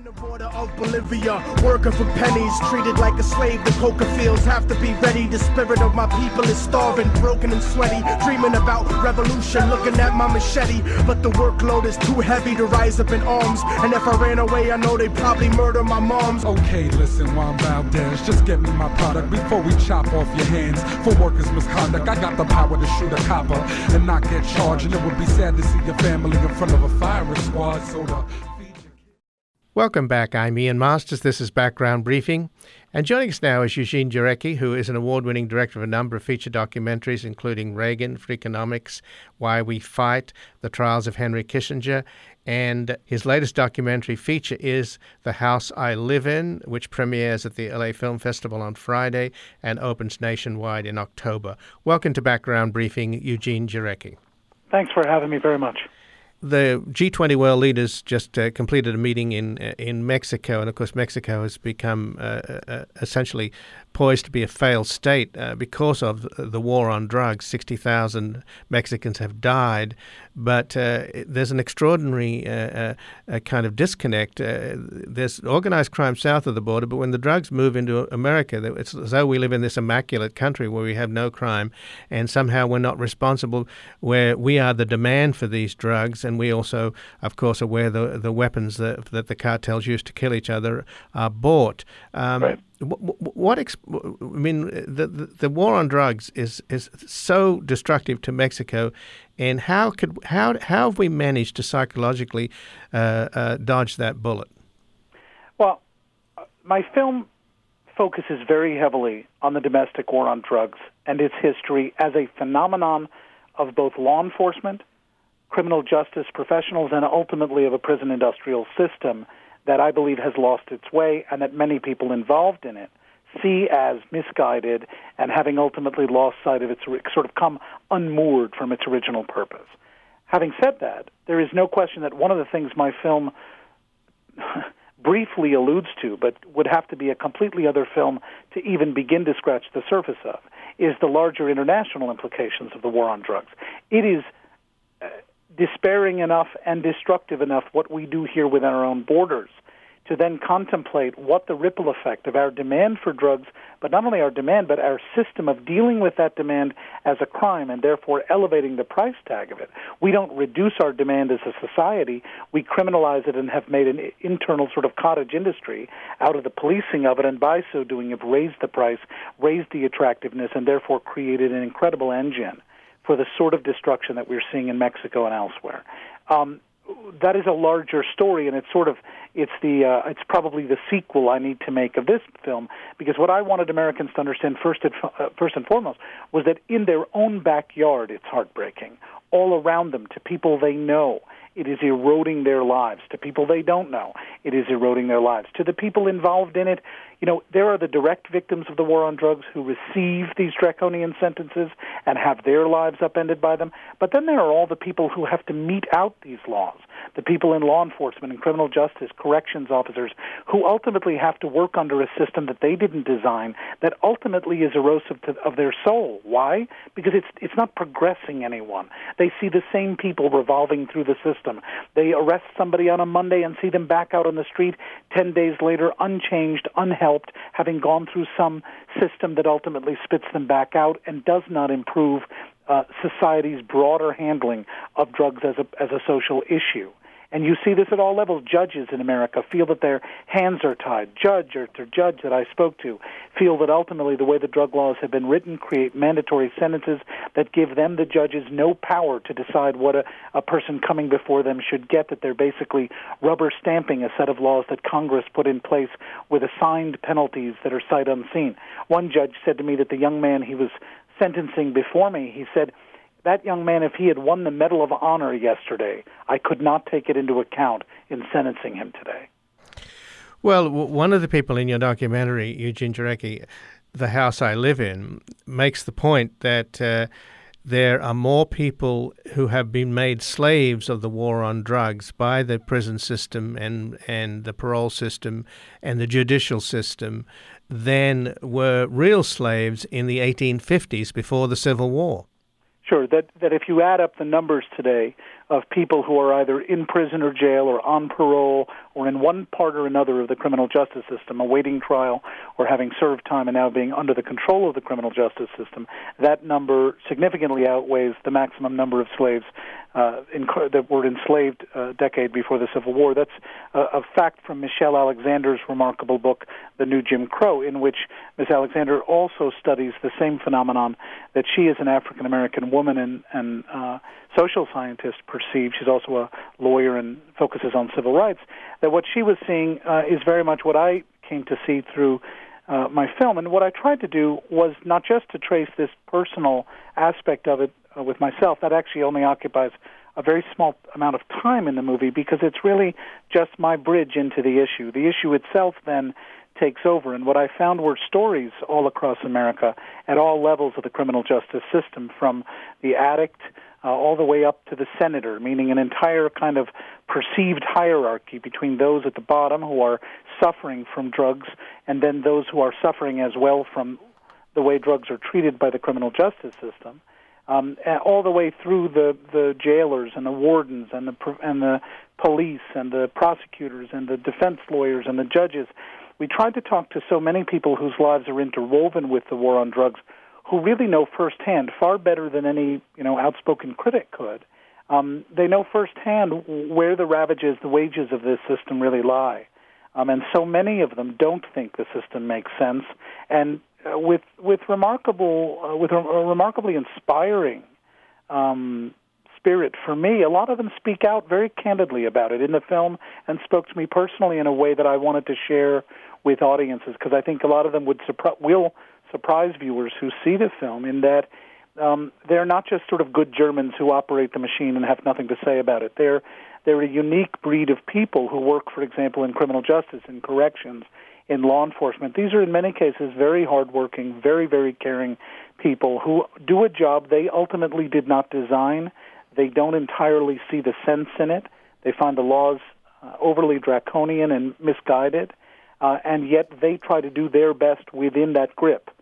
Border of Bolivia, working for pennies, treated like a slave. The coca fields have to be ready. The spirit of my people is starving, broken and sweaty, dreaming about revolution, looking at my machete. But the workload is too heavy to rise up in arms, and if I ran away, I know they'd probably murder my moms. Okay, listen, Juan Valdez, just get me my product before we chop off your hands for workers' misconduct. I got the power to shoot a copper and not get charged, and it would be sad to see your family in front of a firing squad. So Welcome back. I'm Ian Masters. This is Background Briefing. And joining us now is Eugene Jarecki, who is an award-winning director of a number of feature documentaries, including Reagan, Freakonomics, Why We Fight, The Trials of Henry Kissinger. And his latest documentary feature is The House I Live In, which premieres at the LA Film Festival on Friday and opens nationwide in October. Welcome to Background Briefing, Eugene Jarecki. Thanks for having me very much. The G20 world leaders just completed a meeting in Mexico, and of course Mexico has become essentially poised to be a failed state because of the war on drugs. 60,000 Mexicans have died, but there's an extraordinary kind of disconnect. There's organized crime south of the border, but when the drugs move into America, it's as though we live in this immaculate country where we have no crime, and somehow we're not responsible, where we are the demand for these drugs, and we also, of course, are where the weapons that the cartels use to kill each other are bought. Right. The war on drugs is so destructive to Mexico, and how have we managed to psychologically dodge that bullet? Well, my film focuses very heavily on the domestic war on drugs and its history as a phenomenon of both law enforcement, criminal justice professionals, and ultimately of a prison industrial system that I believe has lost its way and that many people involved in it see as misguided and having ultimately lost sight of its, sort of come unmoored from its original purpose. Having said that, there is no question that one of the things my film briefly alludes to, but would have to be a completely other film to even begin to scratch the surface of, is the larger international implications of the war on drugs. It is despairing enough and destructive enough what we do here within our own borders to then contemplate what the ripple effect of our demand for drugs, but not only our demand, but our system of dealing with that demand as a crime and therefore elevating the price tag of it. We don't reduce our demand as a society. We criminalize it and have made an internal sort of cottage industry out of the policing of it, and by so doing have raised the price, raised the attractiveness, and therefore created an incredible engine for the sort of destruction that we're seeing in Mexico and elsewhere. That is a larger story, and it's probably the sequel I need to make of this film, because what I wanted Americans to understand first and foremost was that in their own backyard it's heartbreaking. All around them, to people they know, it is eroding their lives. To people they don't know, it is eroding their lives. To the people involved in it, there are the direct victims of the war on drugs who receive these draconian sentences and have their lives upended by them. But then there are all the people who have to mete out these laws, the people in law enforcement and criminal justice, corrections officers, who ultimately have to work under a system that they didn't design, that ultimately is erosive of their soul. Why? Because it's not progressing anyone. They see the same people revolving through the system. They arrest somebody on a Monday and see them back out on the street 10 days later, unchanged, unhelped, having gone through some system that ultimately spits them back out and does not improve society's broader handling of drugs as a social issue. And you see this at all levels. Judges in America feel that their hands are tied. Judge that I spoke to feel that ultimately the way the drug laws have been written create mandatory sentences that give them, the judges, no power to decide what a person coming before them should get, that they're basically rubber stamping a set of laws that Congress put in place with assigned penalties that are sight unseen. One judge said to me that the young man he was sentencing before me, he said, that young man, if he had won the Medal of Honor yesterday, I could not take it into account in sentencing him today. Well, one of the people in your documentary, Eugene Jarecki, The House I Live In, makes the point that there are more people who have been made slaves of the war on drugs by the prison system and the parole system and the judicial system than were real slaves in the 1850s before the Civil War. Sure, that if you add up the numbers today of people who are either in prison or jail or on parole or in one part or another of the criminal justice system, awaiting trial or having served time and now being under the control of the criminal justice system, that number significantly outweighs the maximum number of slaves that were enslaved a decade before the Civil War. That's a fact from Michelle Alexander's remarkable book, The New Jim Crow, in which Ms. Alexander also studies the same phenomenon that she, as an African-American woman and social scientist, perceived. She's also a lawyer and focuses on civil rights. That what she was seeing is very much what I came to see through my film. And what I tried to do was not just to trace this personal aspect of it with myself. That actually only occupies a very small amount of time in the movie because it's really just my bridge into the issue. The issue itself then takes over, and what I found were stories all across America at all levels of the criminal justice system, from the addict all the way up to the senator, meaning an entire kind of perceived hierarchy between those at the bottom who are suffering from drugs and then those who are suffering as well from the way drugs are treated by the criminal justice system, all the way through the jailers and the wardens and the police and the prosecutors and the defense lawyers and the judges. We tried to talk to so many people whose lives are interwoven with the war on drugs, who really know firsthand, far better than any outspoken critic could. They know firsthand where the ravages, the wages of this system really lie, and so many of them don't think the system makes sense. And with a remarkably inspiring spirit for me, a lot of them speak out very candidly about it in the film and spoke to me personally in a way that I wanted to share with audiences, because I think a lot of them will surprise viewers who see the film in that they're not just sort of good Germans who operate the machine and have nothing to say about it. They're a unique breed of people who work, for example, in criminal justice, in corrections, in law enforcement. These are, in many cases, very hardworking, very, very caring people who do a job they ultimately did not design. They don't entirely see the sense in it. They find the laws overly draconian and misguided, and yet they try to do their best within that grip.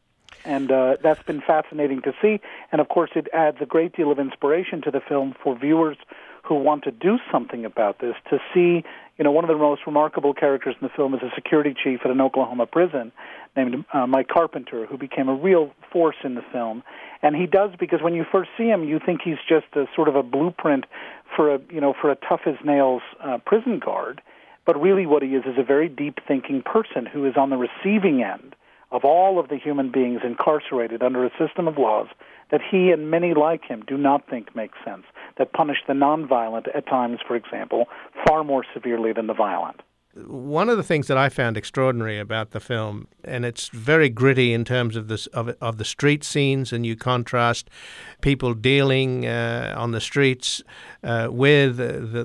And that's been fascinating to see. And, of course, it adds a great deal of inspiration to the film for viewers who want to do something about this, to see, one of the most remarkable characters in the film is a security chief at an Oklahoma prison named Mike Carpenter, who became a real force in the film. And he does, because when you first see him, you think he's just a sort of a blueprint for a tough-as-nails prison guard. But really what he is a very deep-thinking person who is on the receiving end of all of the human beings incarcerated under a system of laws that he and many like him do not think make sense, that punish the nonviolent at times, for example, far more severely than the violent. One of the things that I found extraordinary about the film, and it's very gritty in terms of the street scenes, and you contrast people dealing on the streets with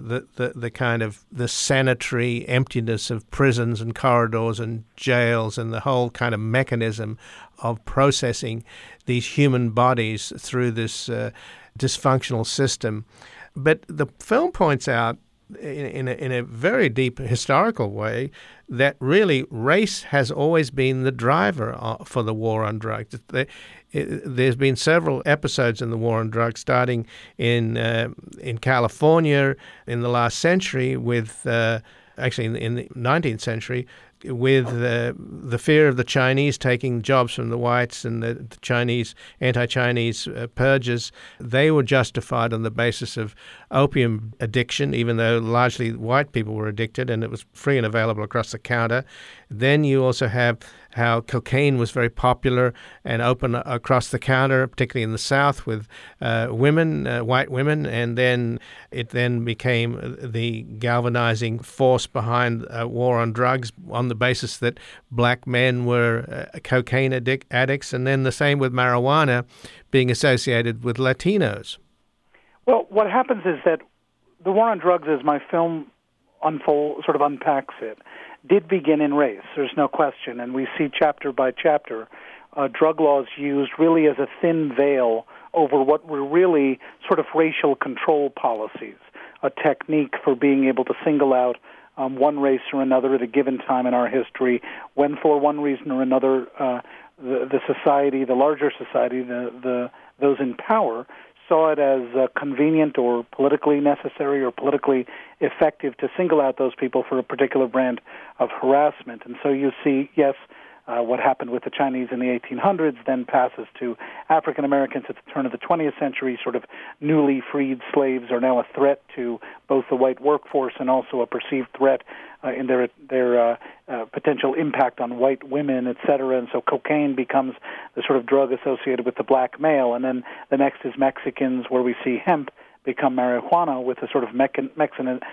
the kind of the sanitary emptiness of prisons and corridors and jails, and the whole kind of mechanism of processing these human bodies through this dysfunctional system. But the film points out in a very deep historical way that really race has always been the driver for the war on drugs. There's been several episodes in the war on drugs, starting in California in the last century with actually in the 19th century, with the fear of the Chinese taking jobs from the whites and the Chinese, anti-Chinese purges. They were justified on the basis of opium addiction, even though largely white people were addicted and it was free and available across the counter. Then you also have how cocaine was very popular and open across the counter, particularly in the South with women, white women, and then it then became the galvanizing force behind war on drugs on the basis that black men were cocaine addicts, and then the same with marijuana being associated with Latinos. Well, what happens is that the war on drugs, as my film unpacks it, did begin in race. There's no question, and we see chapter by chapter drug laws used really as a thin veil over what were really sort of racial control policies, a technique for being able to single out one race or another at a given time in our history, when for one reason or another the society, the larger society, those in power, saw it as convenient or politically necessary or politically effective to single out those people for a particular brand of harassment. And so you see, yes, what happened with the Chinese in the 1800s then passes to African Americans at the turn of the 20th century. Sort of newly freed slaves are now a threat to both the white workforce and also a perceived threat in their potential impact on white women, et cetera. And so cocaine becomes the sort of drug associated with the black male. And then the next is Mexicans, where we see hemp become marijuana, with a sort of Mexicanization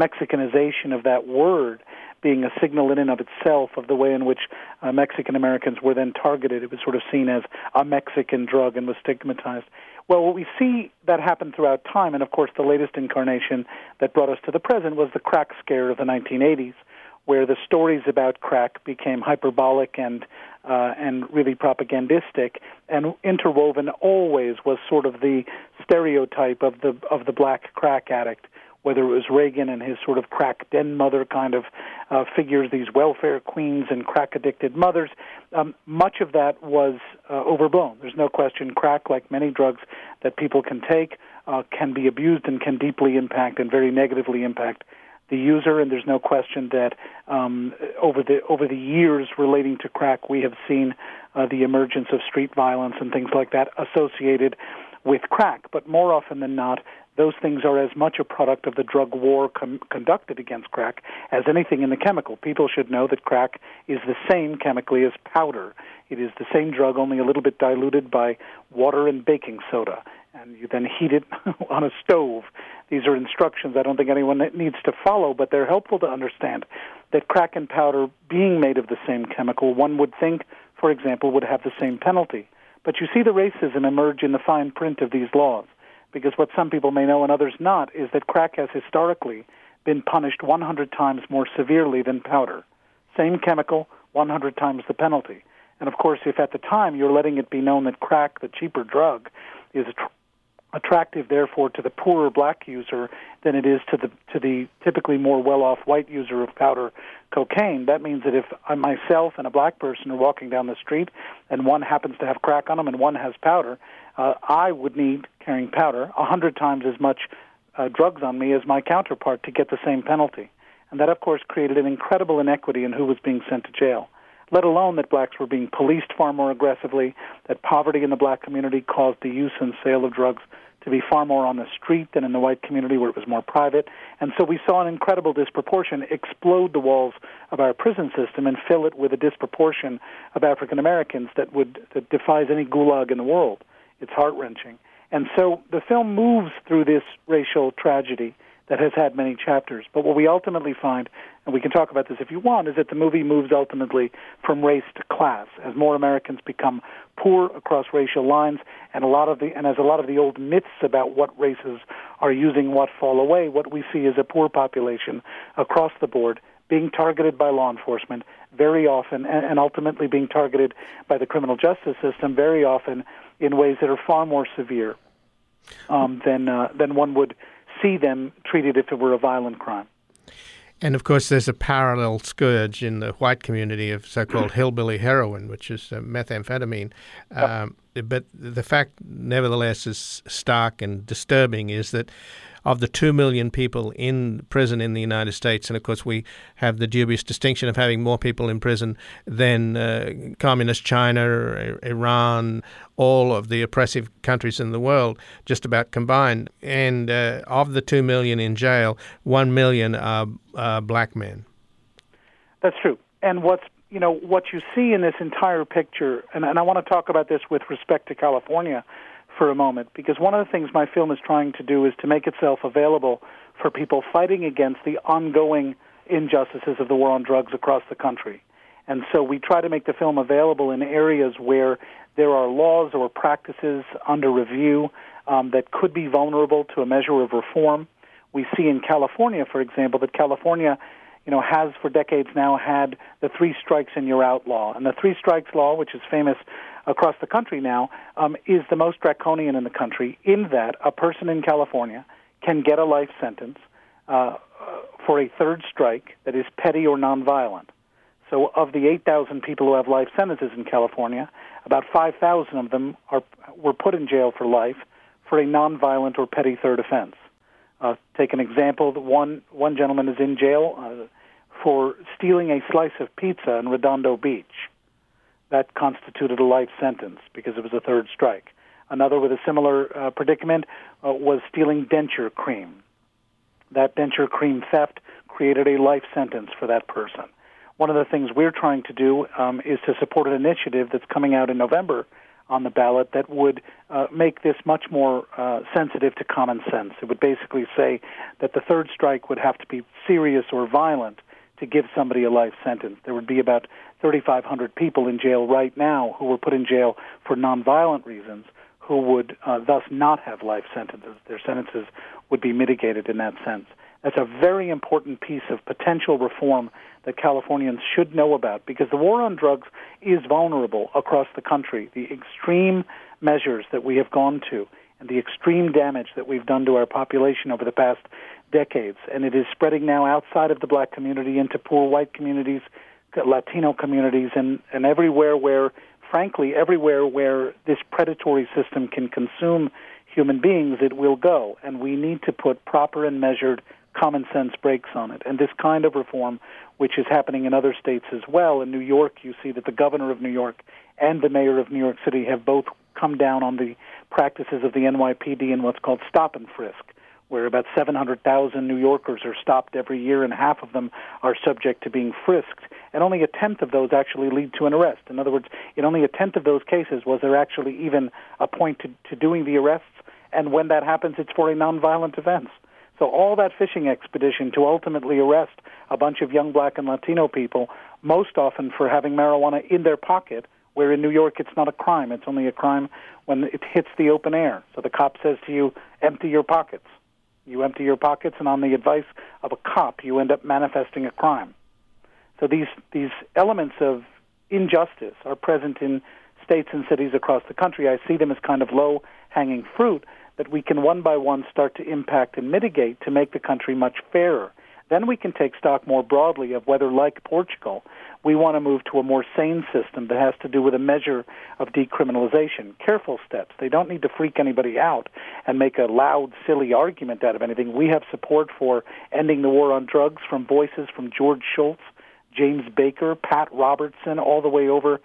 of that word being a signal in and of itself of the way in which Mexican Americans were then targeted. It was sort of seen as a Mexican drug and was stigmatized. Well, what we see that happen throughout time, and of course the latest incarnation that brought us to the present was the crack scare of the 1980s, where the stories about crack became hyperbolic and really propagandistic, and interwoven always was sort of the stereotype of the black crack addict, whether it was Reagan and his sort of crack den mother kind of figures, these welfare queens and crack-addicted mothers. Much of that was overblown. There's no question crack, like many drugs that people can take, can be abused and can deeply impact and very negatively impact the user, and there's no question that over the years relating to crack, we have seen the emergence of street violence and things like that associated with crack. But more often than not, those things are as much a product of the drug war conducted against crack as anything in the chemical. People should know that crack is the same chemically as powder. It is the same drug, only a little bit diluted by water and baking soda, and you then heat it on a stove. These are instructions I don't think anyone needs to follow, but they're helpful to understand that crack and powder, being made of the same chemical, one would think, for example, would have the same penalty. But you see the racism emerge in the fine print of these laws, because what some people may know and others not is that crack has historically been punished 100 times more severely than powder. Same chemical, 100 times the penalty. And of course, if at the time you're letting it be known that crack, the cheaper drug, is attractive, therefore, to the poorer black user than it is to the typically more well-off white user of powder cocaine, that means that if I myself and a black person are walking down the street and one happens to have crack on them and one has powder, I would need, carrying powder, 100 times as much drugs on me as my counterpart to get the same penalty. And that, of course, created an incredible inequity in who was being sent to jail, let alone that blacks were being policed far more aggressively, that poverty in the black community caused the use and sale of drugs to be far more on the street than in the white community where it was more private. And so we saw an incredible disproportion explode the walls of our prison system and fill it with a disproportion of African Americans that defies any gulag in the world. It's heart-wrenching. And so the film moves through this racial tragedy that has had many chapters. But what we ultimately find, and we can talk about this if you want, is that the movie moves ultimately from race to class as more Americans become poor across racial lines, and as a lot of the old myths about what races are using what fall away. What we see is a poor population across the board being targeted by law enforcement very often, and ultimately being targeted by the criminal justice system very often in ways that are far more severe than one would see them treated if it were a violent crime. And, of course, there's a parallel scourge in the white community of so-called hillbilly heroin, which is methamphetamine. But the fact, nevertheless, is stark and disturbing is that of the 2 million people in prison in the United States, and, of course, we have the dubious distinction of having more people in prison than communist China, Iran, all of the oppressive countries in the world, just about combined. And of the 2 million in jail, 1 million are black men. That's true. And what you see in this entire picture, and I want to talk about this with respect to California for a moment, because one of the things my film is trying to do is to make itself available for people fighting against the ongoing injustices of the war on drugs across the country. And so we try to make the film available in areas where there are laws or practices under review that could be vulnerable to a measure of reform. We see in California, for example, that California has for decades now had the 3 strikes and you're out law. And the 3 strikes law, which is famous across the country now, is the most draconian in the country, in that a person in California can get a life sentence for a 3rd strike that is petty or nonviolent. So of the 8,000 people who have life sentences in California, about 5,000 of them were put in jail for life for a nonviolent or petty third offense. Take an example. One gentleman is in jail for stealing a slice of pizza in Redondo Beach. That constituted a life sentence because it was a third strike. Another with a similar predicament was stealing denture cream. That denture cream theft created a life sentence for that person. One of the things we're trying to do is to support an initiative that's coming out in November on the ballot that would make this much more sensitive to common sense. It would basically say that the third strike would have to be serious or violent to give somebody a life sentence. There would be about 3,500 people in jail right now who were put in jail for nonviolent reasons who would thus not have life sentences. Their sentences would be mitigated in that sense. That's a very important piece of potential reform that Californians should know about because the war on drugs is vulnerable across the country. The extreme measures that we have gone to and the extreme damage that we've done to our population over the past decades, and it is spreading now outside of the black community into poor white communities, Latino communities, and everywhere where, frankly, everywhere where this predatory system can consume human beings, it will go. And we need to put proper and measured common sense brakes on it. And this kind of reform, which is happening in other states as well, in New York, you see that the governor of New York and the mayor of New York City have both come down on the practices of the NYPD in what's called stop and frisk, where about 700,000 New Yorkers are stopped every year, and half of them are subject to being frisked. And only a tenth of those actually lead to an arrest. In other words, in only a tenth of those cases was there actually even a point to doing the arrests, and when that happens, it's for a nonviolent offense. So all that fishing expedition to ultimately arrest a bunch of young black and Latino people, most often for having marijuana in their pocket, where in New York it's not a crime. It's only a crime when it hits the open air. So the cop says to you, empty your pockets. You empty your pockets, and on the advice of a cop, you end up manifesting a crime. So these elements of injustice are present in states and cities across the country. I see them as kind of low-hanging fruit that we can one by one start to impact and mitigate to make the country much fairer. Then we can take stock more broadly of whether, like Portugal, we want to move to a more sane system that has to do with a measure of decriminalization. Careful steps. They don't need to freak anybody out and make a loud, silly argument out of anything. We have support for ending the war on drugs from voices from George Shultz, James Baker, Pat Robertson, all the way over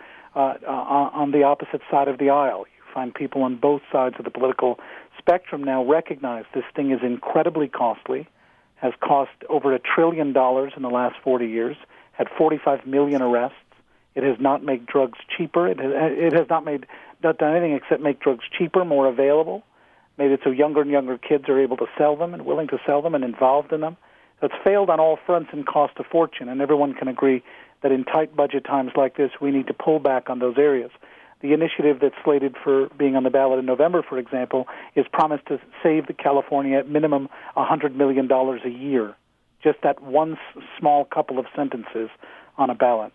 on the opposite side of the aisle. You find people on both sides of the political spectrum now recognize this thing is incredibly costly, has cost over $1 trillion in the last 40 years, had 45 million arrests. It has not made drugs cheaper. It has not done anything except make drugs cheaper, more available, made it so younger and younger kids are able to sell them and willing to sell them and involved in them. So it's failed on all fronts and cost a fortune, and everyone can agree that in tight budget times like this, we need to pull back on those areas. The initiative that's slated for being on the ballot in November, for example, is promised to save California at minimum $100 million a year. Just that one small couple of sentences on a ballot.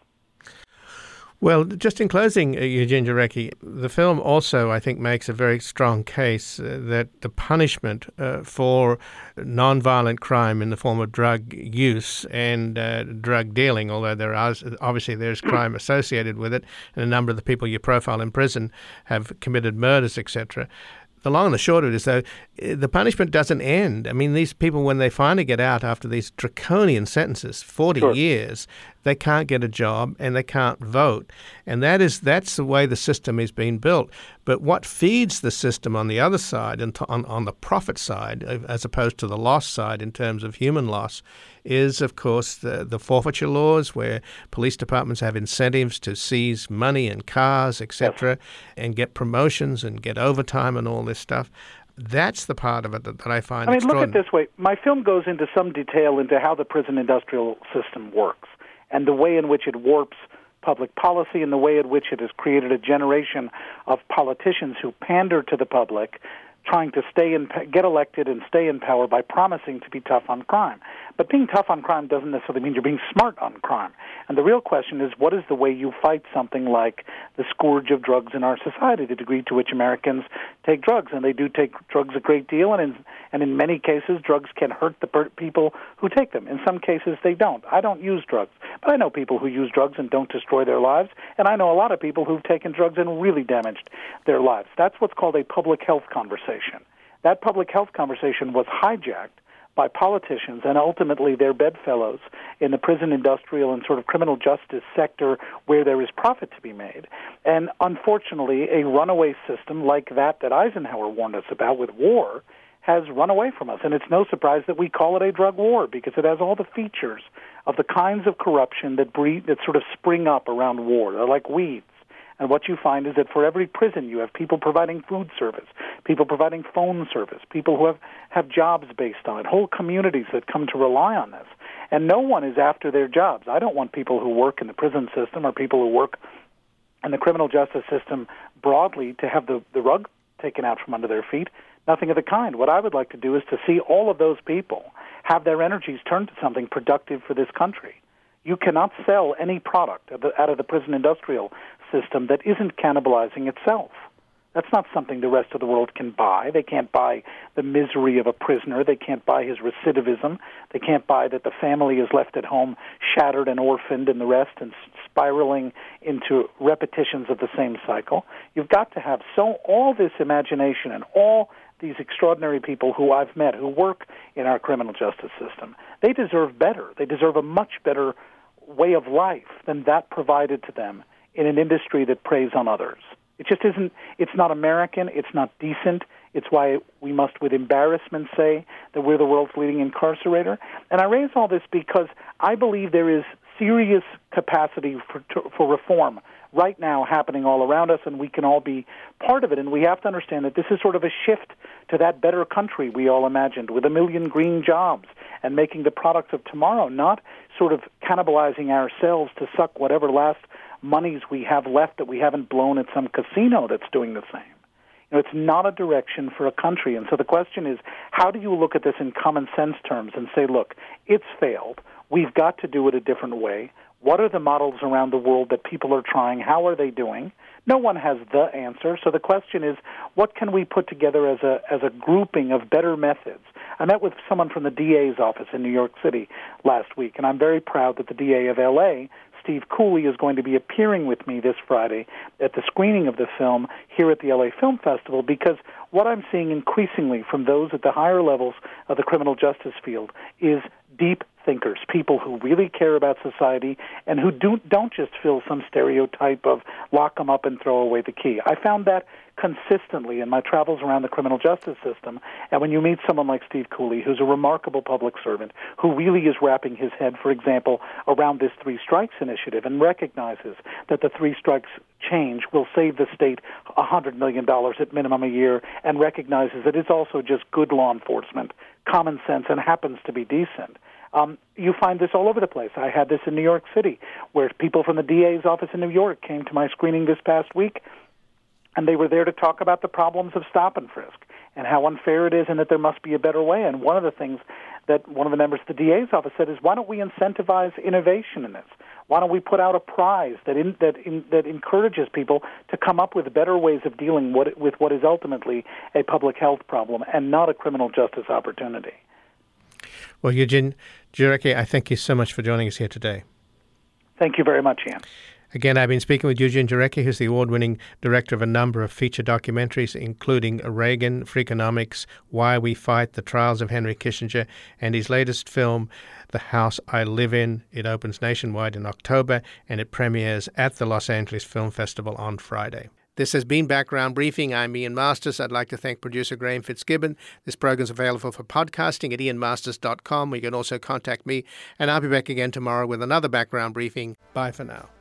Well, just in closing, Eugene Jarecki, the film also, I think, makes a very strong case that the punishment for nonviolent crime in the form of drug use and drug dealing, although there's crime associated with it, and a number of the people you profile in prison have committed murders, etc. The long and the short of it is, though, the punishment doesn't end. I mean, these people, when they finally get out after these draconian sentences, 40 years, they can't get a job and they can't vote. And that's the way the system is being built. But what feeds the system on the other side, and on the profit side, as opposed to the loss side in terms of human loss, is, of course, the forfeiture laws, where police departments have incentives to seize money and cars, etc., and get promotions and get overtime and all this stuff. That's the part of it that I find extraordinary. Look at it this way. My film goes into some detail into how the prison industrial system works and the way in which it warps public policy and the way in which it has created a generation of politicians who pander to the public, trying to get elected and stay in power by promising to be tough on crime. But being tough on crime doesn't necessarily mean you're being smart on crime. And the real question is, what is the way you fight something like the scourge of drugs in our society, the degree to which Americans take drugs? And they do take drugs a great deal, and in many cases, drugs can hurt the people who take them. In some cases, they don't. I don't use drugs, but I know people who use drugs and don't destroy their lives, and I know a lot of people who've taken drugs and really damaged their lives. That's what's called a public health conversation. That public health conversation was hijacked by politicians and ultimately their bedfellows in the prison industrial and sort of criminal justice sector where there is profit to be made. And unfortunately, a runaway system like that Eisenhower warned us about with war has run away from us. And it's no surprise that we call it a drug war, because it has all the features of the kinds of corruption that sort of spring up around war. They're like weeds. And what you find is that for every prison, you have people providing food service, people providing phone service, people who have jobs based on it, whole communities that come to rely on this. And no one is after their jobs. I don't want people who work in the prison system or people who work in the criminal justice system broadly to have the rug taken out from under their feet. Nothing of the kind. What I would like to do is to see all of those people have their energies turned to something productive for this country. You cannot sell any product out of the prison industrial system that isn't cannibalizing itself. That's not something the rest of the world can buy. They can't buy the misery of a prisoner. They can't buy his recidivism. They can't buy that the family is left at home shattered and orphaned and the rest and spiraling into repetitions of the same cycle. You've got to have all this imagination and all these extraordinary people who I've met who work in our criminal justice system. They deserve better. They deserve a much better way of life than that provided to them in an industry that preys on others. It just isn't, it's not American, it's not decent. It's why we must with embarrassment say that we're the world's leading incarcerator. And I raise all this because I believe there is serious capacity for reform right now happening all around us, and we can all be part of it. And we have to understand that this is sort of a shift to that better country we all imagined, with 1 million green jobs and making the products of tomorrow, not sort of cannibalizing ourselves to suck whatever last monies we have left that we haven't blown at some casino that's doing the same. It's not a direction for a country. And so the question is, how do you look at this in common sense terms and say, look, it's failed. We've got to do it a different way. What are the models around the world that people are trying? How are they doing? No one has the answer. So the question is, what can we put together as a grouping of better methods? I met with someone from the DA's office in New York City last week, and I'm very proud that the DA of L.A., Steve Cooley, is going to be appearing with me this Friday at the screening of the film here at the LA Film Festival, because what I'm seeing increasingly from those at the higher levels of the criminal justice field is deep thinkers, people who really care about society and who don't just fill some stereotype of lock them up and throw away the key. I found that consistently in my travels around the criminal justice system. And when you meet someone like Steve Cooley, who's a remarkable public servant, who really is wrapping his head, for example, around this 3 Strikes initiative and recognizes that the 3 Strikes change will save the state $100 million at minimum a year, and recognizes that it's also just good law enforcement, common sense, and happens to be decent. You find this all over the place. I had this in New York City, where people from the DA's office in New York came to my screening this past week, and they were there to talk about the problems of stop and frisk and how unfair it is and that there must be a better way. And one of the things that one of the members of the DA's office said is, why don't we incentivize innovation in this? Why don't we put out a prize that encourages people to come up with better ways of dealing with what is ultimately a public health problem and not a criminal justice opportunity? Well, Eugene Jarecki, I thank you so much for joining us here today. Thank you very much, Ian. Again, I've been speaking with Eugene Jarecki, who's the award-winning director of a number of feature documentaries, including Reagan, Freakonomics, Why We Fight, The Trials of Henry Kissinger, and his latest film, The House I Live In. It opens nationwide in October, and it premieres at the Los Angeles Film Festival on Friday. This has been Background Briefing. I'm Ian Masters. I'd like to thank producer Graham Fitzgibbon. This program is available for podcasting at ianmasters.com. You can also contact me, and I'll be back again tomorrow with another Background Briefing. Bye for now.